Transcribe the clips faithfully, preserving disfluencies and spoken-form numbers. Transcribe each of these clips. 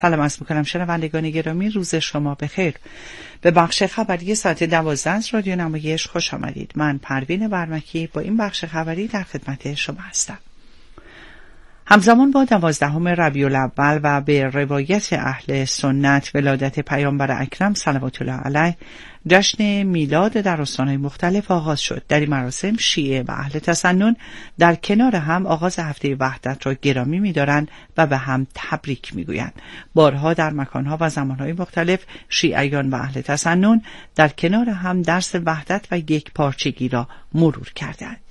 سلام عرض می‌کنم شنوندگان گرامی، روز شما بخیر. به بخش خبری ساعت دوازده از رادیو نمایش خوش آمدید. من پروین برمکی با این بخش خبری در خدمت شما هستم. همزمان با دوازدهم ربیع الاول و به روایت اهل سنت ولادت پیامبر اکرم صلوات الله علیه جشن میلاد در استان‌های مختلف آغاز شد. در این مراسم شیعه و اهل تسنن در کنار هم آغاز هفته وحدت را گرامی می‌دارند و به هم تبریک می‌گویند. بارها در مکان‌ها و زمان‌های مختلف شیعیان و اهل تسنن در کنار هم درس وحدت و یک پارچگی را مرور کردند.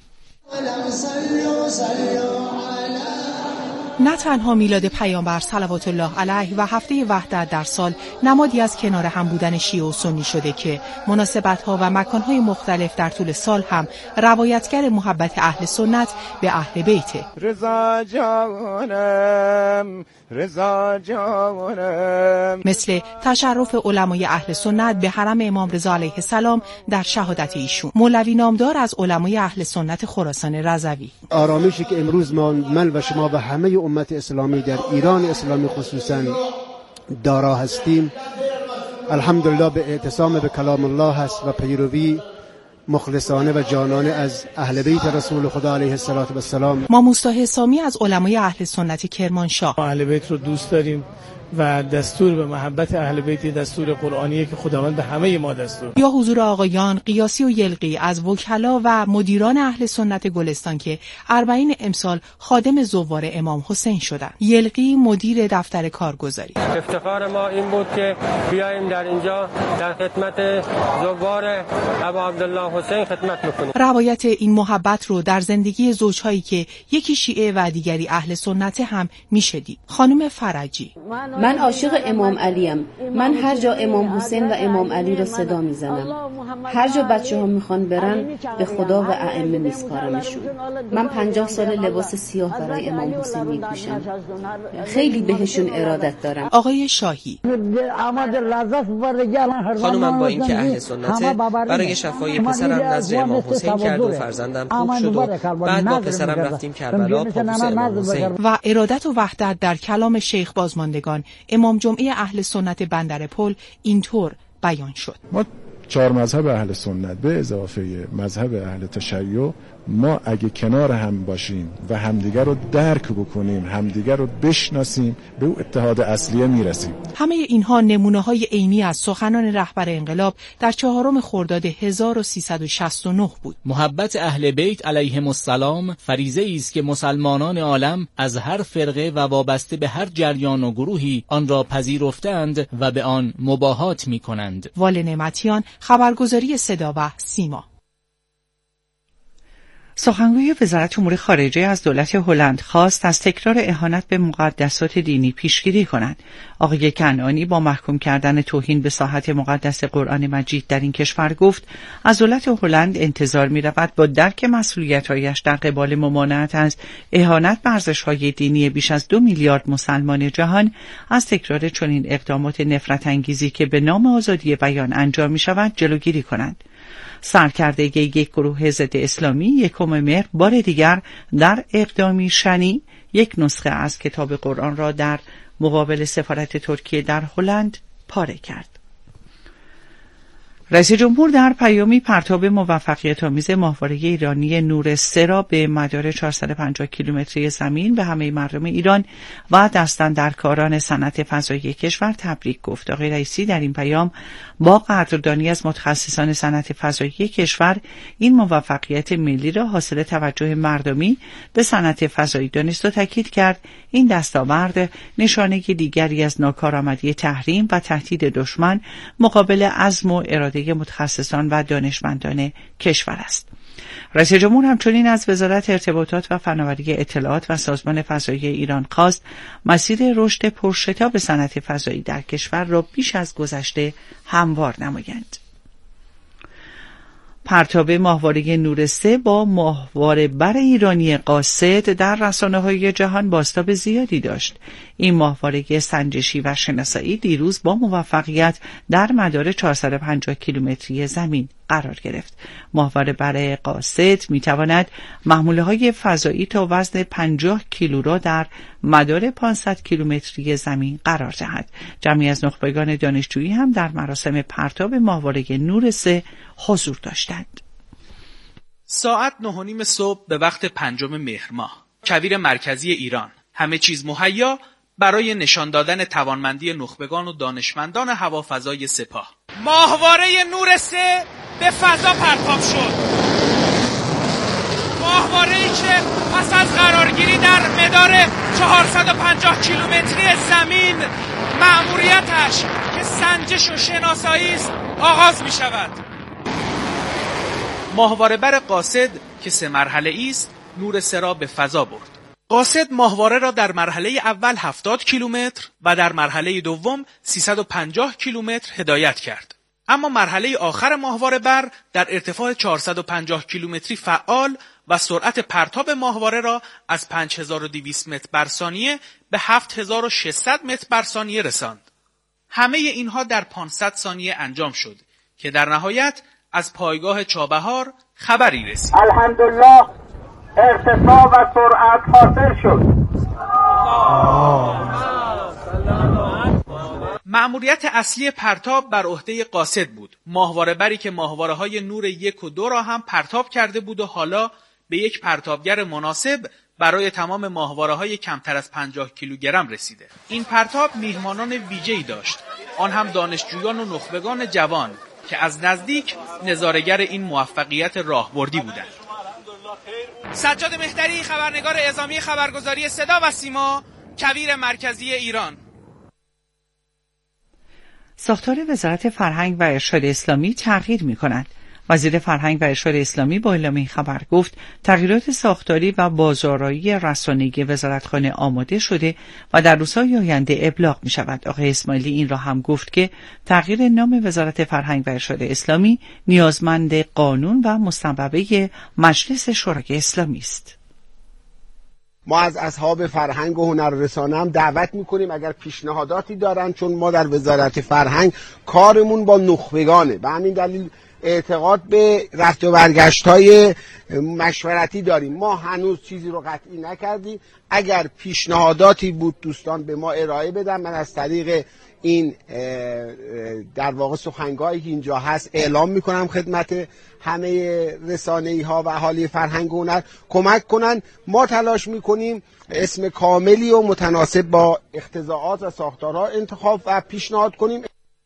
نه تنها میلاد پیامبر صلوات الله علیه و هفته وحدت در سال نمادی از کنار هم بودن شیعه و سنی شده که مناسبت‌ها و مکان‌های مختلف در طول سال هم روایتگر محبت اهل سنت به اهل بیت. رضا جانم رضا جانم مثل تشرف علمای اهل سنت به حرم امام رضا علیه السلام در شهادت ایشون. مولوی نامدار از علمای اهل سنت خراسان رضوی. آرامشی که امروز ما من و شما و همه امت اسلامی در ایران اسلامی خصوصا دارا هستیم الحمدلله به اعتصام به کلام الله هست و پیروی مخلصانه و جانانه از اهل بیت رسول خدا علیه السلام. ما مصطفی حسامی از علمای اهل سنت کرمانشاه. اهل بیت رو دوست داریم و دستور به محبت اهل بیت دستور قرآنیه که خداوند به همه ما دستور. یا حضور آقایان قیاسی و یلقی از وکلا و مدیران اهل سنت گلستان که اربعین امسال خادم زوار امام حسین شدند. یلقی مدیر دفتر کارگزاری. افتخار ما این بود که بیاییم در اینجا در خدمت زوار ابا عبدالله حسین خدمت میکنیم. روایت این محبت رو در زندگی زوجهایی که یکی شیعه و دیگری اهل سنت هم میشه دید. خانم فرجی: من عاشق امام علیم. من هر جا امام حسین و امام علی رو صدا میزنم. هر جا بچه ها میخوان برن به خدا و ائمه میسپارمشون. من پنجاه سال لباس سیاه برای امام حسین میپوشم. خیلی بهشون ارادت دارم. آقای شاهی: خانومم با اینکه اهل سنته برای شفای پسرم نذر امام حسین کرد و فرزندم خوب شد و بعد با پسرم رفتیم کربلا پابوس امام حسین. و ارادت و وحدت در کلام شیخ بازماندگان امام جمعه اهل سنت بندرپل اینطور بیان شد: ما چهار مذهب اهل سنت به اضافه مذهب اهل تشیع، ما اگه کنار هم باشیم و همدیگر رو درک بکنیم، همدیگر رو بشناسیم، به اون اتحاد اصلیه میرسیم. همه اینها نمونه‌های عینی از سخنان رهبر انقلاب در چهارم خرداد هزار و سیصد و شصت و نه بود. محبت اهل بیت علیهم السلام فریضه است که مسلمانان عالم از هر فرقه و وابسته به هر جریان و گروهی آن را پذیرفتند و به آن مباهات می‌کنند. وال نعمتیان، خبرگزاری صدا و سیما. سخنگوی وزارت امور خارجه از دولت هلند خواست از تکرار اهانت به مقدسات دینی پیشگیری کنند. آقای کنعانی با محکوم کردن توهین به ساحت مقدس قرآن مجید در این کشور گفت از دولت هلند انتظار می‌رود با درک مسئولیت‌هایش در قبال ممانعت از اهانت به ارزش‌های دینی بیش از دو میلیارد مسلمان جهان از تکرار چنین اقدامات نفرت‌انگیزی که به نام آزادی بیان انجام می‌شود جلوگیری کنند. سرکردگی یک گروه ضد اسلامی یکم مهر بار دیگر در اقدامی شنی یک نسخه از کتاب قرآن را در مقابل سفارت ترکیه در هلند پاره کرد. رئیس جمهور در پیامی پرتاب موفقیت‌آمیز ماهواره ایرانی نور سه را به مدار چهارصد و پنجاه کیلومتری زمین به همه مردم ایران و دستاندرکاران صنعت فضایی کشور تبریک گفت. آقای رئیسی در این پیام با قدردانی از متخصصان صنعت فضایی کشور این موفقیت ملی را حاصل توجه مردمی به صنعت فضایی دانست و تاکید کرد این دستاورد نشانه دیگری از ناکارآمدی تحریم و تهدید دشمن مقابل عزم و اراده متخصصان و دانشمندان کشور است. رئیس جمهور همچنین از وزارت ارتباطات و فناوری اطلاعات و سازمان فضایی ایران خواست مسیر رشد پرشتاب صنعت فضایی در کشور را بیش از گذشته هموار نمایند. پرتاب ماهواره نور سه با ماهواره بر ایرانی قاصد در رسانه‌های جهان بازتاب زیادی داشت. این ماهواره سنجشی و شناسایی دیروز با موفقیت در مدار چهارصد و پنجاه کیلومتری زمین قرار گرفت. ماهواره بر قاصد می تواند محموله های فضایی تا وزن پنجاه کیلو را در مدار پانصد کیلومتری زمین قرار دهد. جمعی از نخبگان دانشجویی هم در مراسم پرتاب ماهواره نور سه حضور داشتند. ساعت نه و نیم صبح به وقت پنجم مهر ماه، کویر مرکزی ایران. همه چیز مهیا برای نشان دادن توانمندی نخبگان و دانشمندان هوافضای سپاه. ماهواره نور سه به فضا پرتاب شد. ماهواره‌ای که پس از قرارگیری در مدار چهارصد و پنجاه کیلومتری زمین مأموریتش که سنجش و شناسایی است آغاز می شود. ماهواره بر قاصد که سه مرحله است نور سه را به فضا برد. قاصد ماهواره را در مرحله اول هفتاد کیلومتر و در مرحله دوم سیصد و پنجاه کیلومتر هدایت کرد. اما مرحله آخر ماهواره بر در ارتفاع چهارصد و پنجاه کیلومتری فعال و سرعت پرتاب ماهواره را از پنج هزار و دویست متر بر ثانیه به هفت هزار و ششصد متر بر ثانیه رساند. همه اینها در پانصد ثانیه انجام شد که در نهایت از پایگاه چابهار خبری رسید. الحمدلله ارتفاع و سرعت حاصل شد. مأموریت اصلی پرتاب بر عهده قاصد بود. ماهواره بری که ماهواره های نور یک و دو را هم پرتاب کرده بود و حالا به یک پرتابگر مناسب برای تمام ماهواره های کمتر از پنجاه کیلوگرم رسیده. این پرتاب میهمانان ویژه‌ای داشت، آن هم دانشجویان و نخبگان جوان که از نزدیک نظاره‌گر این موفقیت راهبردی بودند. سجاد مهدری، خبرنگار اعزامی خبرگزاری صدا و سیما، کویر مرکزی ایران. ساختار وزارت فرهنگ و ارشاد اسلامی تغییر می‌کند. وزیر فرهنگ و ارشاد اسلامی با اعلام این خبر گفت تغییرات ساختاری و بازارایی رسانه‌ای وزارتخانه آماده شده و در روزهای آینده ابلاغ می شود. آقای اسماعیلی این را هم گفت که تغییر نام وزارت فرهنگ و ارشاد اسلامی نیازمند قانون و مصوبه مجلس شورای اسلامی است. ما از اصحاب فرهنگ و هنررسانه هم دعوت میکنیم اگر پیشنهاداتی دارن، چون ما در وزارت فرهنگ کارمون با نخبگانه، به همین دلیل اعتقاد به رفت و برگشت های مشورتی داریم. ما هنوز چیزی رو قطعی نکردیم. اگر پیشنهاداتی بود دوستان به ما ارائه بدن، من از طریق این در واقع سخنگاهی که اینجا هست اعلام میکنم خدمت همه رسانه‌ای ها و اهالی فرهنگ و هنر کمک کنن. ما تلاش میکنیم اسم کاملی و متناسب با اقتضاعات و ساختارها انتخاب و پیشنهاد کنیم.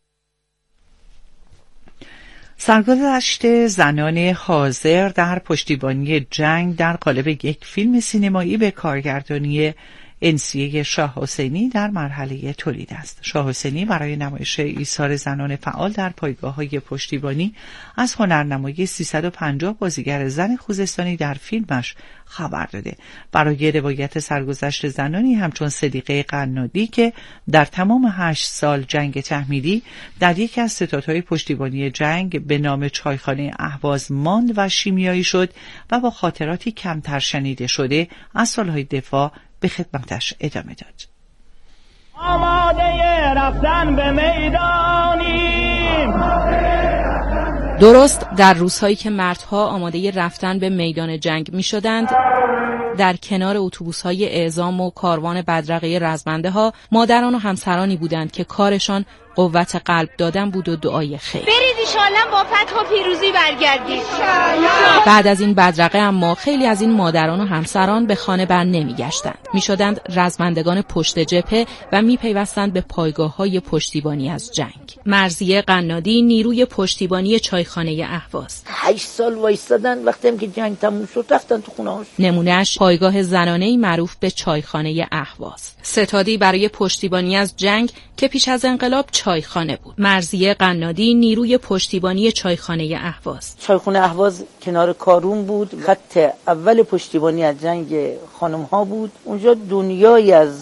سرگذشت زنان حاضر در پشتیبانی جنگ در قالب یک فیلم سینمایی به کارگردانی انسیه شاه حسینی در مرحله تولید است. شاه حسینی برای نمایش ایثار زنان فعال در پایگاه‌های پشتیبانی از هنرنمایی سیصد و پنجاه بازیگر زن خوزستانی در فیلمش خبر داده. برای روایت سرگذشت زنانی همچون صدیقه قنادی که در تمام هشت سال جنگ تحمیلی در یکی از ستادهای پشتیبانی جنگ به نام چایخانه اهواز ماند و شیمیایی شد و با خاطراتی کمتر شنیده شده از سالهای دفاع به خدمتش ادامه داد. آماده رفتن به میدانیم. درست در روزهایی که مردها آماده رفتن به میدان جنگ می شدند، در کنار اتوبوس‌های اعزام و کاروان بدرقه رزمنده ها مادران و همسرانی بودند که کارشان قوت قلب دادن بود و دعای خیر. برید انشالله با فتح و پیروزی برگردید. بعد از این بدرقه اما خیلی از این مادران و همسران به خانه بر نمی گشتند. می شدند رزمندگان پشت جبهه و می پیوستند به پایگاه‌های پشتیبانی از جنگ. مرضیه قنادی نیروی پشتیبانی چایخانه اهواز. هشت سال وایستادن، وقتی که جنگ تموم شد رفتن تو خونه‌هاش. نمونهش پایگاه زنانه‌ای معروف به چایخانه اهواز. ستادی برای پشتیبانی از جنگ که پیش از انقلاب چایخانه بود. مرضیه قنادی نیروی پشتیبانی چایخانه اهواز. چایخانه اهواز کنار کارون بود، خط اول پشتیبانی از جنگ خانم ها بود. اونجا دنیایی از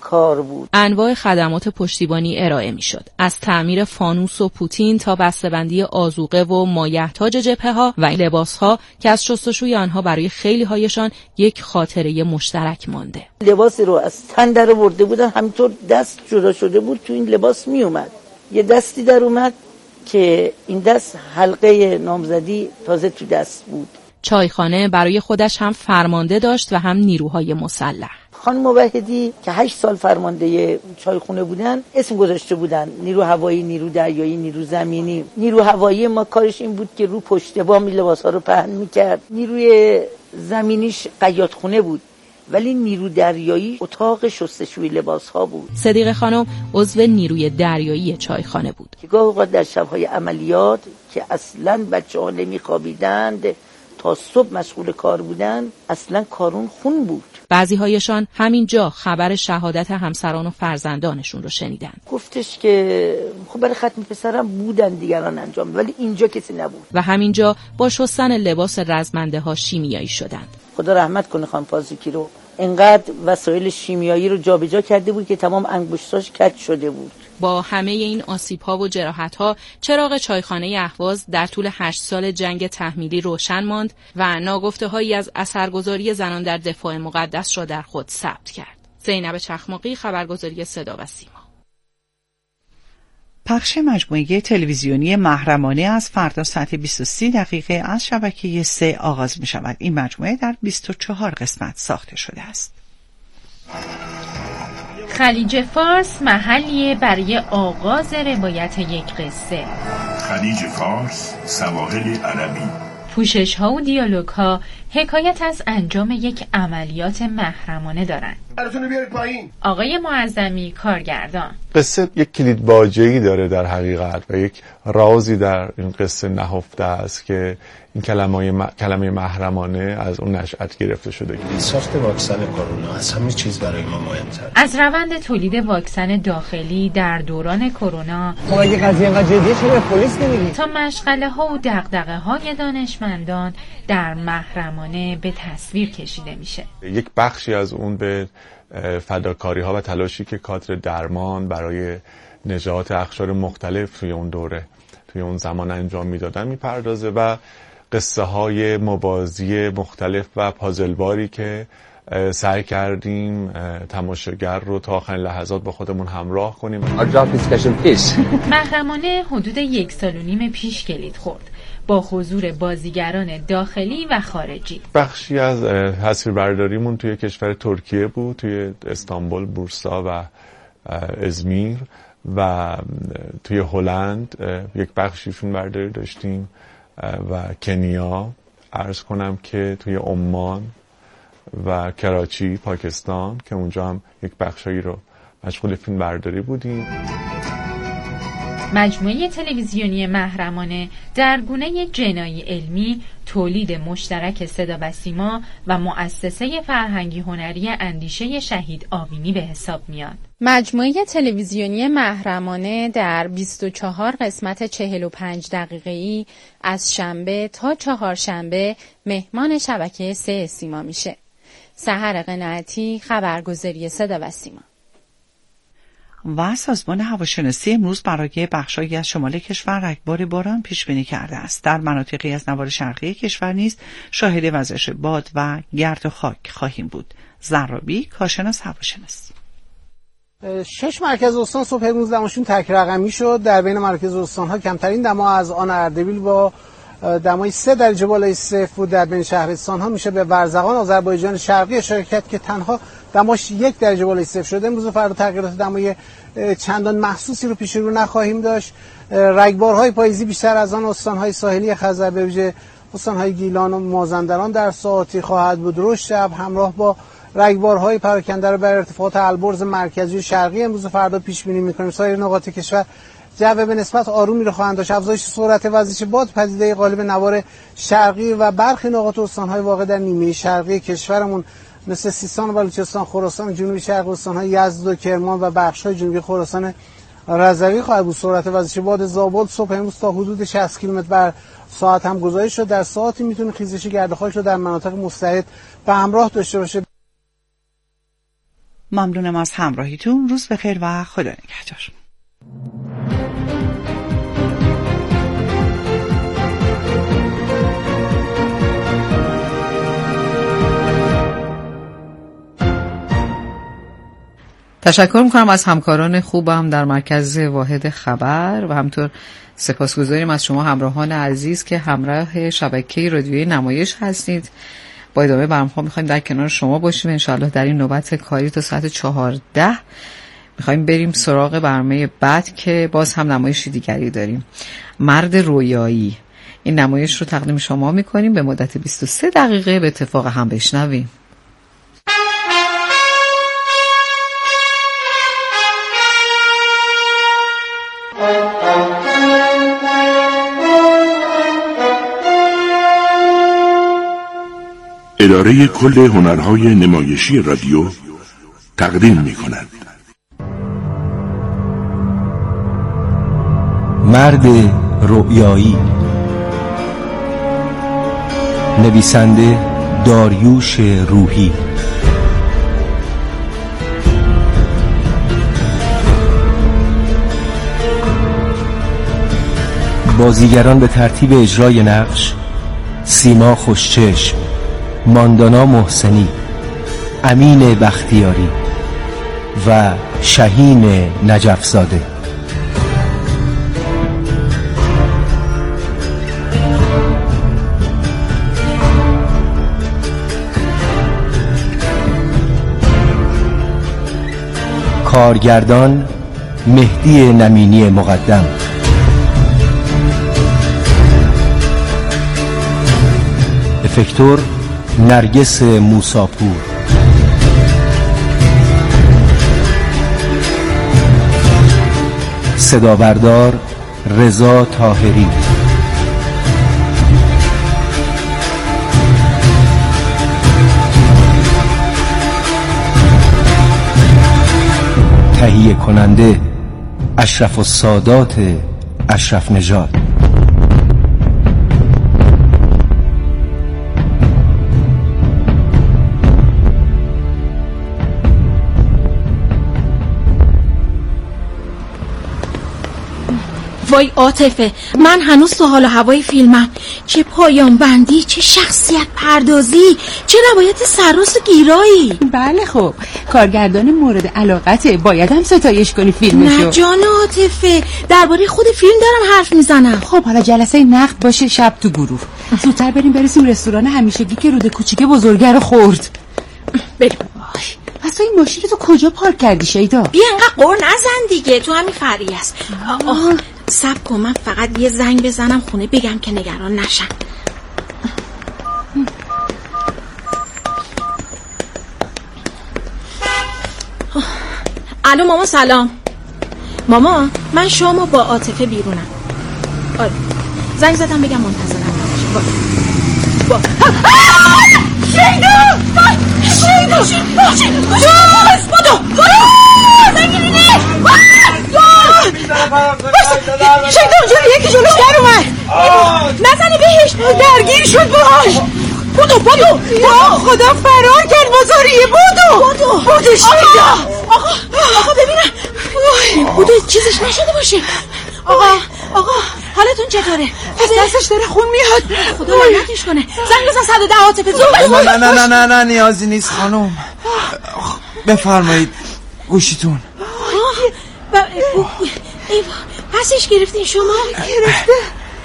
کار بود. انواع خدمات پشتیبانی ارائه میشد، از تعمیر فانوس و پوتین تا بسته‌بندی آذوقه و مایحتاج جبهه‌ها و لباس‌ها که از شستشوی آنها برای خیلی هایشان یک خاطره مشترک مانده. لباسی رو از تن در آورده بودن، همینطور دست جدا شده بود، تو این لباس می اومد. یه دستی در اومد که این دست حلقه نامزدی تازه تو دست بود. چایخانه برای خودش هم فرمانده داشت و هم نیروهای مسلح. خانم موحدی که هشت سال فرمانده چایخونه بودن اسم گذاشته بودن: نیرو هوایی، نیرو دریایی، نیرو زمینی. نیرو هوایی ما کارش این بود که رو پشت بام لباس‌ها رو پهن می‌کرد. نیروی زمینیش قیادخونه بود، ولی نیرو دریایی اتاق شستشوی لباس‌ها بود. صدیقه خانم عضو نیروی دریایی چایخانه بود. که گاه اوقات در شب‌های عملیات که اصلاً بچه‌ها نمی‌خوابیدند تا صبح مشغول کار بودن، اصلاً کارون خون بود. بعضی هایشان همینجا خبر شهادت همسران و فرزندانشون رو شنیدن. گفتش که خب برای ختم پسرم بودن دیگران انجام، ولی اینجا کسی نبود. و همینجا با شستن لباس رزمنده ها شیمیایی شدند. خدا رحمت کنه خانم پازوکی رو، انقدر وسایل شیمیایی رو جابجا کرده بود که تمام انگشتاش کج شده بود. با همه این آسیب‌ها و جراحت‌ها چراغ چایخانه اهواز در طول هشت سال جنگ تحمیلی روشن ماند و ناگفته‌هایی از اثرگذاری زنان در دفاع مقدس را در خود ثبت کرد. زینب چخماقی، خبرگزاری صدا و سیما. پخش مجموعه تلویزیونی محرمانه از فردا ساعت بیست و سه دقیقه از شبکه سه آغاز می شود. این مجموعه در بیست و چهار قسمت ساخته شده است. خلیج فارس محلیه برای آغاز روایت یک قصه. خلیج فارس، سواحل عربی. پوشش ها و دیالوگ ها حکایت از انجام یک عملیات محرمانه دارند. آقای معظمی، کارگردان. قصه یک کلید باجه‌ای داره در حقیقت و یک رازی در این قصه نهفته است که این کلمه م... کلمه محرمانه از اون نشأت گرفته شده. ساخت واکسن کرونا از همه چیز برای ما مهمتر. از روند تولید واکسن داخلی در دوران کرونا، خب اگه قضیه اینقدر جدیه چرا به پلیس نمیگی؟ تا مشغله ها و دغدغه های دانشمندان در محرمانه به تصویر کشیده میشه. یک بخشی از اون به فداکاری ها و تلاشی که کادر درمان برای نجات اقشار مختلف توی اون دوره توی اون زمان انجام میدادن میپردازه و قصه های موازی مختلف و پازلواری که سعی کردیم تماشاگر رو تا آخرین لحظات با خودمون همراه کنیم. محرمانه حدود یک سال و نیم پیش کلید خورد با حضور بازیگران داخلی و خارجی. بخشی از تصویربرداریمون توی کشور ترکیه بود، توی استانبول، بورسا و ازمیر، و توی هلند یک بخشی فیلم برداری داشتیم و کنیا، عرض کنم که توی عمان و کراچی، پاکستان، که اونجا هم یک بخشایی رو مشغول فیلم برداری بودیم. مجموعه تلویزیونی محرمانه در گونه جنایی علمی، تولید مشترک صدا و سیما و مؤسسه فرهنگی هنری اندیشه شهید آوینی به حساب میاد. مجموعه تلویزیونی محرمانه در بیست و چهار قسمت چهل و پنج دقیقه‌ای از شنبه تا چهارشنبه مهمان شبکه سه سیما میشه. سحر قناعتی، خبرگزاری صدا و سیما. و سازمان هواشناسی امروز برای بخشایی از شمال کشور رگبار باران پیش بینی کرده است. در مناطقی از نوار شرقی کشور نیز شاهد وزش باد و گرد و خاک خواهیم بود. زرابی، کارشناس هواشناسی. شش مرکز استان صبح امروز دماشون تک رقمی شد. در بین مرکز استان‌ها کمترین دما از آن اردبیل با دمای سه درجه بالای صفر بود. در بین شهرستان‌ها میشه به ورزقان آذربایجان شرقی اشاره کرد که تنها دماش یک درجه بالای صفر شده. امروز و فردا تغییرات دمای چندان محسوسی رو پیش رو نخواهیم داشت. رگبارهای پاییزی بیشتر از آن استان‌های ساحلی خزر به ویژه استان‌های گیلان و مازندران در ساعاتی خواهد بود. رشد شب همراه با رگبارهای پراکنده رو بر ارتفاعات البرز مرکزی و شرقی امروز و فردا پیش بینی می‌کنیم. سایر نقاط کشور جو به نسبت آرومی رو خواهند داشت. افزایش سرعت وزش باد پدیده غالب نوار شرقی و برخی نقاط استان‌های واقع در نیمه شرقی کشورمون مثل سیستان و بلوچستان، خراسان جنوبی شرق، استان‌های یزد و کرمان و بخش‌های جنوبی خراسان رضوی خواهد بود. سرعت وزش باد زابل صبح امروز تا حدود شصت کیلومتر بر ساعت هم گزارش شد. در ساعتی میتونه خیزش گرد و خاک رو در مناطق مستعد به همراه داشته باشه. ممنونم از همراهیتون. روز بخیر و خدا نگهدار. تشکر میکنم از همکاران خوبم در مرکز واحد خبر و همطور سپاسگزاریم از شما همراهان عزیز که همراه شبکه رادیویی نمایش هستید. با ادامه برنامه‌ها میخوایم در کنار شما باشیم انشاءالله در این نوبت کاری تا ساعت چهارده. میخوایم بریم سراغ برنامه بعد که باز هم نمایشی دیگری داریم، مرد رویایی. این نمایش رو تقدیم شما میکنیم به مدت بیست و سه دقیقه. به اتفاق هم بشنویم. اداره کل هنرهای نمایشی رادیو تقدیم می کند مرد رؤیایی. نویسنده داریوش روحی. بازیگران به ترتیب اجرای نقش: سیما خوشچشم، ماندانا محسنی، امین بختیاری و شهین نجفزاده. کارگردان مهدی نمینی مقدم. افکتور نرگس موساپور. صدابردار رضا طاهری. تهیه کننده اشرف السادات اشرف نژاد. وای عاطفه، من هنوز تو حال و هوای فیلمم. چه پایان بندی، چه شخصیت پردازی، چه روایت سرراست و گیرایی. بله خب کارگردان مورد علاقته، باید هم ستایش کنی فیلمشو. نه جان عاطفه، درباره خود فیلم دارم حرف میزنم. خب حالا جلسه نقد باشه شب تو گروه. زودتر بریم برسیم رستوران همیشگی که رود کوچیک بزرگه رو خورد. بریم. پس تو این ماشین تو کجا پارک کردی شیدا؟ بیا انقدر قور نزن دیگه، تو همین فرعی است. آه صبر کن، من فقط یه زنگ بزنم خونه بگم که نگران نشن. الو ماما سلام. ماما من شامو با عاطفه بیرونم. آره زنگ زدم بگم منتظرم باشه. با شیدا شیدا شیدا بدو زنگیرینه شیدا اونجا یکی جلوش در اومد. نزنی بهش، درگیر شد باهاش. بودو بودو با خدا فرار کرد بازاریه. بودو بودو بودو شیدا. آقا آقا ببینم بودو چیزش نشده باشه. آقا آقا حالتون چطوره؟ از دستش داره خون میاد. خدا لعنتش کنه. زنگ بزن صد و ده عاطفه زود. نه نه نه نه نه نیازی نیست خانم. بفرمایید گوشیتون. پسش گرفتین شما؟ گرفته.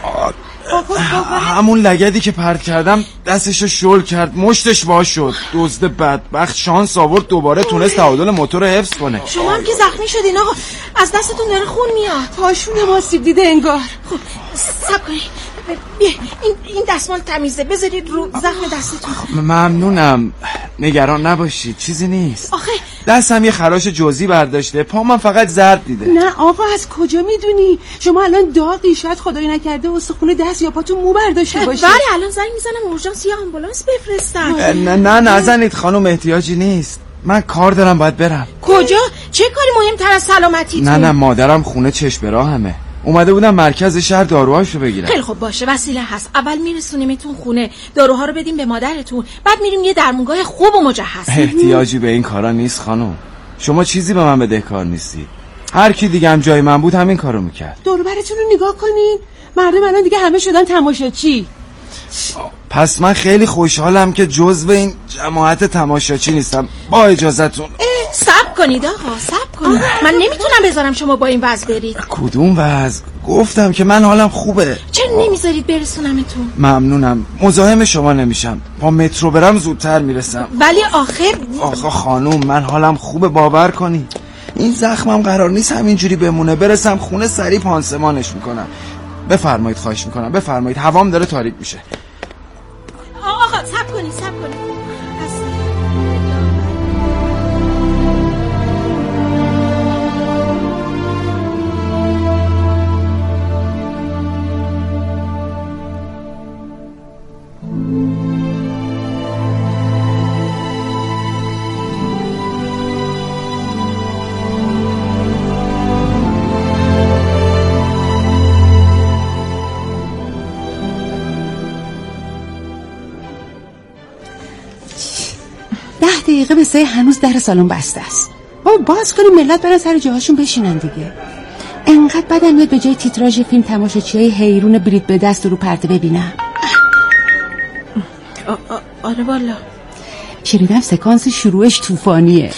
همون لگدی که پرت کردم دستشو شل کرد، مشتش وا شد. دزد بدبخت شانس آورد دوباره تونست تعادل موتور رو حفظ کنه. شما هم که زخمی شدین آقا، از دستتون داره خون میاد. پاشونه آسیب دیده انگار. خب صبر کنید، بیا این این دستمال تمیزه، بذارید رو زخم دستتون. ممنونم، نگران نباشید، چیزی نیست. آخه دستم یه خراش جزئی برداشته، پام فقط زرد دیده. نه آقا از کجا میدونی؟ شما الان داغی، شاید خدایی نکرده استخون دست یا پاتون مو برداشته باشه. ولی الان زنگ میزنم اورژانس یا آمبولانس بفرستن. نه نه نزنید خانم، احتیاجی نیست. من کار دارم باید برم. کجا؟ چه کاری مهمتر از سلامتیتون؟ نه نه مادرم خونه چشم به راهمه، اومده بودم مرکز شهر داروهاشو بگیرم. خیلی خوب باشه، وسیله هست. اول میرسونیمتون خونه، داروها رو بدیم به مادرتون، بعد میریم یه درمونگاه خوب و مجهز. احتیاجی به این کارا نیست خانم. شما چیزی به من بدهکار نیستی. هر کی دیگه هم جای من بود همین کارو میکرد. دور و برتون رو نگاه کنین، مردم الان دیگه همه شدن تماشاچی. پس من خیلی خوشحالم که جزو این جماعت تماشاچی نیستم. با اجازهتون. صبر کنید آقا، صبر کنید. من نمیتونم بذارم شما با این وضع برید. کدوم وضع؟ گفتم که من حالم خوبه. چرا نمیذارید برسونمتون؟ ممنونم، مزاحم شما نمیشم. با مترو برم زودتر میرسم. ولی آخر آقا خانوم من حالم خوبه، باور کنی. این زخمم قرار نیست همینجوری بمونه. برسم خونه سریع پانسمانش میکنم. بفرمایید، خواهش میکنم بفرمایید. هوام داره تاریک میشه. آقا صبر کنید، صبر کنید. دقیقه به سه هنوز در سالن بسته است. بابا باز کنیم ملت برن سر جاهاشون بشینن دیگه. انقدر بدم میاد به جای تیتراژ فیلم تماشاچیای حیرون بلیت به دست رو پرده ببینم. آره والا شنیدم سکانس شروعش طوفانیه.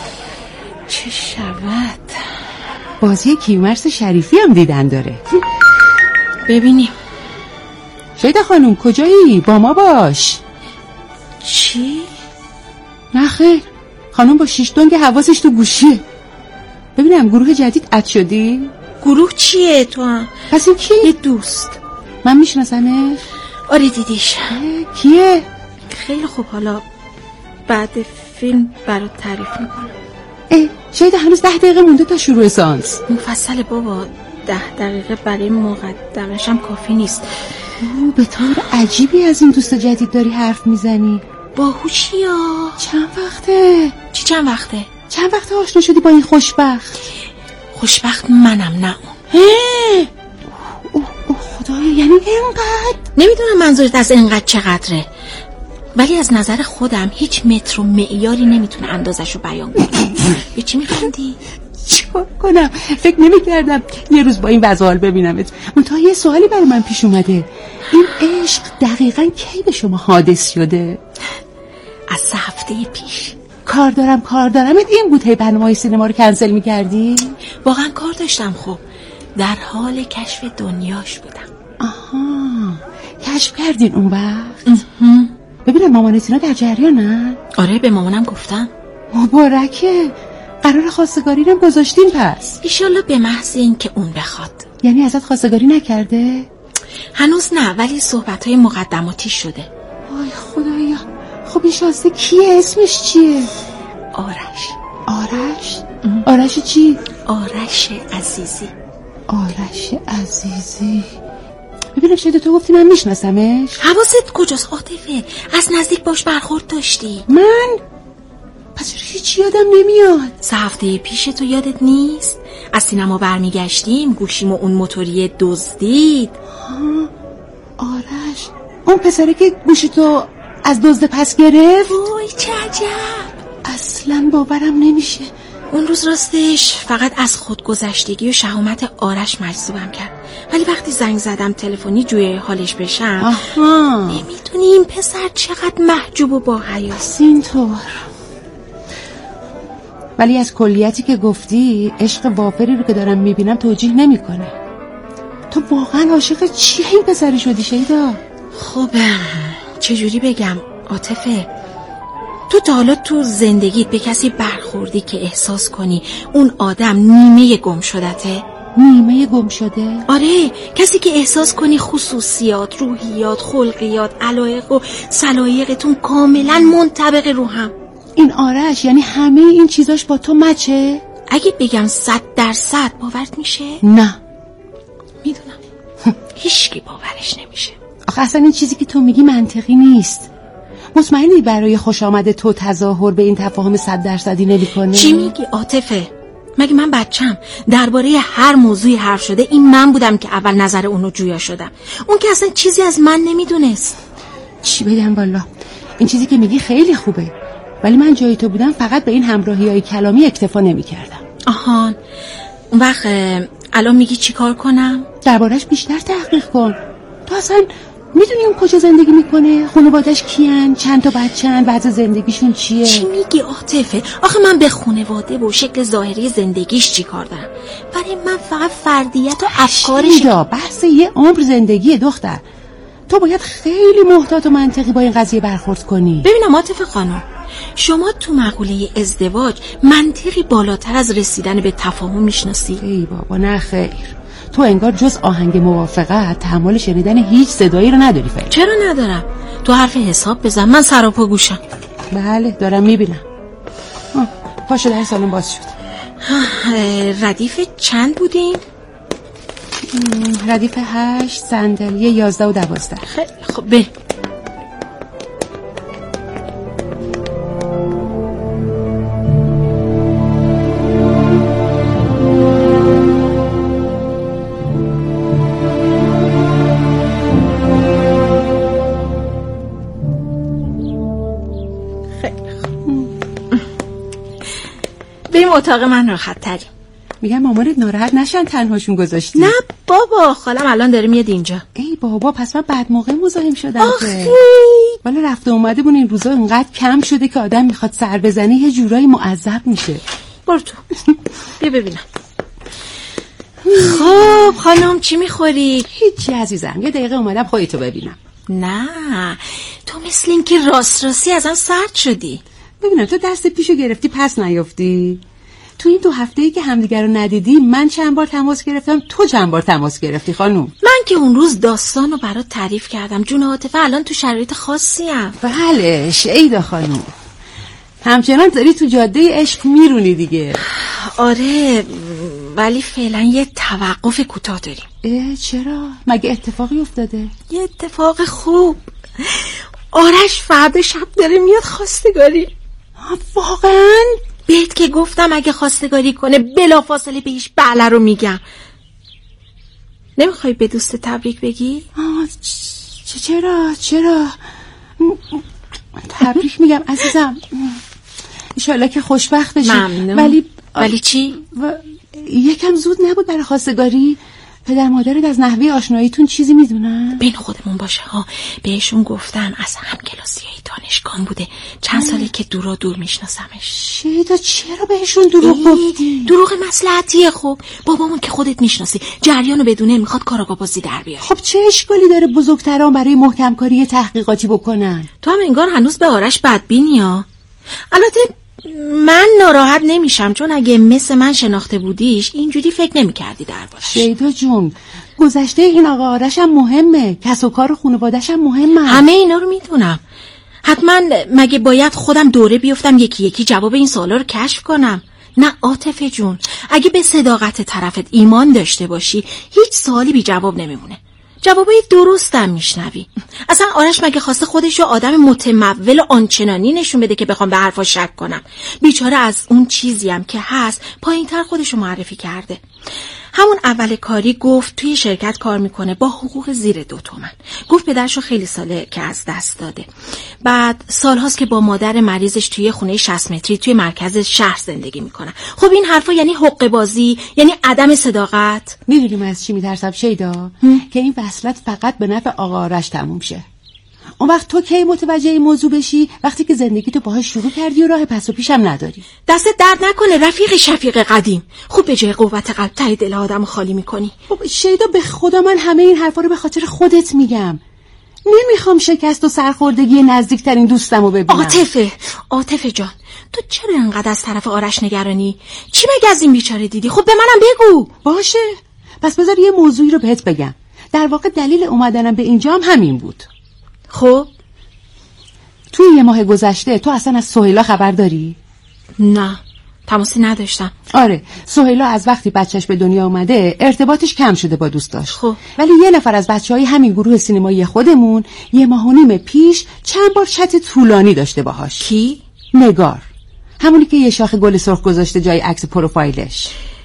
چه شود؟ بازی کیومرث شریفی هم دیدن داره. ببینیم. شیدا خانم کجایی؟ با ما باش. چی؟ نه خیر، خانم با شیش دنگ حواسش تو گوشیه. ببینم گروه جدید اد شدی؟ گروه چیه تو هم؟ پس این کی؟ یه دوست. من میشناسمش؟ آره دیدیش. کیه؟ خیلی خوب، حالا بعد فیلم برات تعریف میکنم. اه شاید هنوز ده دقیقه مونده تا شروع سانس. مفصل بابا، ده دقیقه برای مقدمش هم کافی نیست. او به طور عجیبی از این دوست جدید داری حرف میزنی. باهوشی یا چند وقته؟ چی چند وقته؟ چند وقته آشنا شدی با این خوشبخت؟ خوشبخت منم نه اون. اوه اوه خدایا، یعنی اینقدر؟ نمیدونم منظورت از اینقدر چقدره، ولی از نظر خودم هیچ متر و معیاری نمیتونه اندازش رو بیان کنه. به چی میخندی؟ چیکار کنم؟ فکر نمیکردم یه روز با این وضع ببینمت. منتها یه سوالی برای من پیش اومده. این عشق دقیقاً کی به شما حادث شده؟ از سه هفته پیش. کار دارم کار دارم این بود هی برنامه‌های سینما رو کنسل می‌کردی؟ واقعا کار داشتم. خب در حال کشف دنیاش بودم. آها، کشف کردین اون وقت؟ ببینم مامانت اینا در جریانن؟ آره به مامانم گفتم. مبارکه. قرار خواستگاری رو گذاشتین پس؟ ایشالله به محض این که اون بخواد. یعنی ازت خواستگاری نکرده؟ هنوز نه، ولی صحبت‌های مقدماتی شده. آی خدایا. خب این شازده کیه؟ اسمش چیه؟ آرش. آرش؟ آرش چی؟ آرش عزیزی. آرش عزیزی. ببینم شده تو گفتی من میشناسمش؟ حواست کجاست عاطفه؟ از نزدیک باش برخورد داشتی. من؟ پس هیچی یادم نمیاد. سه هفته پیش تو یادت نیست؟ از سینما برمیگشتیم گوشیم و اون موتوری دزدید. آرش اون پسره که گوشی تو از دزد پس گرفت؟ وای چه عجب. اصلا باورم نمیشه. اون روز راستش فقط از خودگذشتگی و شهامت آرش مجذوبم کرد، ولی وقتی زنگ زدم تلفنی جوی حالش بشم آها. نمیدونی این پسر چقدر محجوب و با حیاست. اینطور. ولی از کلیتی که گفتی عشق وافری رو که دارم میبینم توجیه نمیکنه. تو واقعا عاشق چیه این پسر شدی شیدا؟ خب چجوری بگم عاطفه، تو تا حالا تو زندگیت به کسی برخوردی که احساس کنی اون آدم نیمه گم شدته؟ نیمه گم شده؟ آره، کسی که احساس کنی خصوصیات، روحیات، خلقیات، علایق و سلایقتون کاملا منطبق رو هم. این آرش یعنی همه این چیزاش با تو مچه؟ اگه بگم صد درصد باورت میشه؟ نه. میدونم هیچکی باورش نمیشه. آخه اصلا این چیزی که تو میگی منطقی نیست. مطمئنی برای خوش آمد تو تظاهر به این تفاهم صد درصدی نمیکنه؟ چی میگی عاطفه؟ مگه من بچم درباره هر موضوعی حرف شده این من بودم که اول نظر اونو جویا شدم. اون که اصلا چیزی از من نمیدونست. چی بگم والا، این چیزی که میگی خیلی خوبه، ولی من جای تو بودم فقط به این همراهی‌های کلامی اکتفا نمی‌کردم. آهان، اون وقت الان میگی چی کار کنم؟ دربارش بیشتر تحقیق کن. تو اصلا میدونی اون کجا زندگی میکنه؟ خانواده‌اش کیان؟ چند تا بچه‌ن؟ وضع زندگیشون چیه؟ چی میگی عاطفه؟ آخه من به خانواده و شکل ظاهری زندگیش چی کار دارم؟ برای من فقط فردیت و افکارش. بحث یه عمر زندگی دختر. تو باید خیلی محتاط و منطقی با این قضیه برخورد کنی. ببینم عاطفه خانم، شما تو مقوله ازدواج منطقی بالاتر از رسیدن به تفاهم میشناسی؟ ای بابا نه خیر. تو انگار جز آهنگ موافقت تحمل شنیدن هیچ صدایی رو نداری. فعلا چرا ندارم؟ تو حرف حساب بزن، من سراپا گوشم. بله دارم میبینم. پاشو در سالن باز شد. ردیف چند بودین؟ ردیف هشت، صندلی یازده و دوازده. خیلی خب به اتاق من راحت تریم. میگم مامانت ناراحت نشن تنهاشون گذاشتی. نه بابا، خالم الان داره میاد اینجا. ای بابا، پس من بعد موقع مزاحم شدم. آخی والا رفته اومده بون این روزا اینقدر کم شده که آدم میخواد سر بزنه یه جورایی معذب میشه. برو تو بیا ببینم. خب خانم چی میخوری؟ هیچی عزیزم، یه دقیقه اومدم خودتو ببینم. نه تو مثل این که راست راستی ازم سرد شدی. ببینم تو دست پیشو گرفتی پس نیافتی. تو این دو هفته‌ای که همدیگر رو ندیدی من چند بار تماس گرفتم، تو چند بار تماس گرفتی خانم. من که اون روز داستانو برات تعریف کردم جون عاطفه، الان تو شرایط خاصی ام. بله شیدا خانم، همچنان داری تو جاده عشق میرونی دیگه. آره ولی فعلا یه توقف کوتاه داریم. اه چرا؟ مگه اتفاقی افتاده؟ یه اتفاق خوب. آرش فردا شب داره میاد خواستگاری. واقعا؟ بهت که گفتم اگه خواستگاری کنه بلافاصله بهش بله رو میگم. نمیخوای به دوست تبریک بگی؟ آه چ- چرا چرا تبریک میگم عزیزم، انشالله که خوشبخت بشی. ممنون. ولی ولی چی؟ و... یکم زود نبود برای خواستگاری؟ پدر مادرت از نحوه آشناییتون چیزی میدونن؟ بین خودمون باشه ها. بهشون گفتم از همکلاسیای دانشگاه بوده، چند ساله که دورا دور میشناسمش. شیدا چرا بهشون دروغ گفتی؟ دروغ مصلحتیه. خب بابامون که خودت میشناسی جریانو بدونه میخواد کاراگاه بازی در بیاره. خب چه اشکالی داره بزرگتران برای محکم کاری تحقیقاتی بکنن؟ تو هم انگار هنوز به آرش بدبینی ها. البته من ناراحت نمیشم چون اگه مثل من شناخته بودیش اینجوری فکر نمیکردی دربارش. شیدا جون گذشته این آقا آرش هم مهمه، کس و کار و خانواده‌ش هم مهمه. همه اینا رو میدونم. حتما مگه باید خودم دوره بیفتم یکی یکی جواب این سوالا رو کشف کنم؟ نه عاطفه جون، اگه به صداقت طرفت ایمان داشته باشی هیچ سوالی بی جواب نمیمونه. جوابای درستم میشنوی. اصلا آرش مگه خواسته خودش رو آدم متمول و آنچنانی نشون بده که بخوام به حرفا شک کنم؟ بیچاره از اون چیزی هم که هست پایین‌تر خودش رو معرفی کرده. همون اول کاری گفت توی شرکت کار میکنه با حقوق زیر دو تومن. گفت پدرشو خیلی ساله که از دست داده. بعد سالهاست که با مادر مریضش توی خونه شصت متری توی مرکز شهر زندگی میکنن. خب این حرفا یعنی حقه بازی؟ یعنی عدم صداقت؟ میدونی من از چی میترسم شیدا؟ که این وصلت فقط به نفع آقا آرش تموم شه. اون وقت تو کی متوجه این موضوع بشی؟ وقتی که زندگی تو باهاش شروع کردی و راه پس و پیشم نداری. دست درد نکنه رفیق شفیق قدیم. خوب به جای قوت قلب ته دل آدمو خالی میکنی. خب شیدا به خدا من همه این حرفا رو به خاطر خودت میگم. نمیخوام شکست و سرخوردگی نزدیکترین دوستمو ببینم. عاطفه عاطفه جان، تو چرا انقدر از طرف آرش نگرانی؟ چی مگه از این بیچاره دیدی؟ خب به منم بگو. باشه پس بذار یه موضوعی رو بهت بگم. در واقع دلیل اومدنم به اینجا هم همین بود. خب توی یه ماه گذشته تو اصلا از سهیلا خبر داری؟ نه تماسی نداشتم. آره سهیلا از وقتی بچهش به دنیا اومده ارتباطش کم شده با دوستاش. خب ولی یه نفر از بچهای همین گروه سینمایی خودمون یه ماه و نیم پیش چند بار چت طولانی داشته باهاش. کی؟ نگار، همونی که یه شاخه گل سرخ گذاشته جای عکس پروفایلش.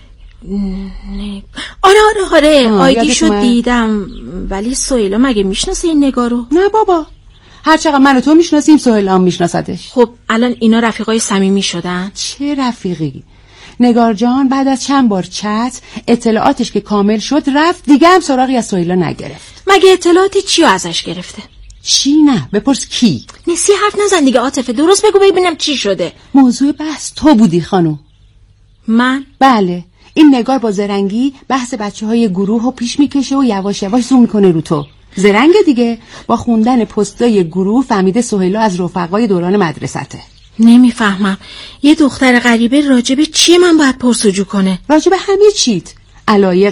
نه آره آره آره آیدیشو دیدم. ولی سهیلا مگه میشناسه این نگارو؟ نه بابا، هر چقدر من و تو میشناسیم سهیل هم میشناسدش. خب الان اینا رفیقای صمیمی شدن؟ چه رفیقی؟ نگار جان بعد از چند بار چت اطلاعاتش که کامل شد رفت، دیگه هم سراغی از سهیلا نگرفت. مگه اطلاعاتی چیو ازش گرفته؟ چی؟ نه بپرس کی. نسی حرف نزن دیگه عاطفه، درست بگو ببینم چی شده. موضوع بحث تو بودی خانم. من؟ بله. این نگار با زرنگی بحث بچه های گروه رو پیش میکشه و یواش یواش زوم میکنه رو تو. زرنگ دیگه با خوندن پستای گروه فهمیده سهیلا از رفقای دوران مدرسته. نمیفهمم یه دختر غریبه راجب چیه من باید پرسجو کنه؟ راجب همه چیت، علایق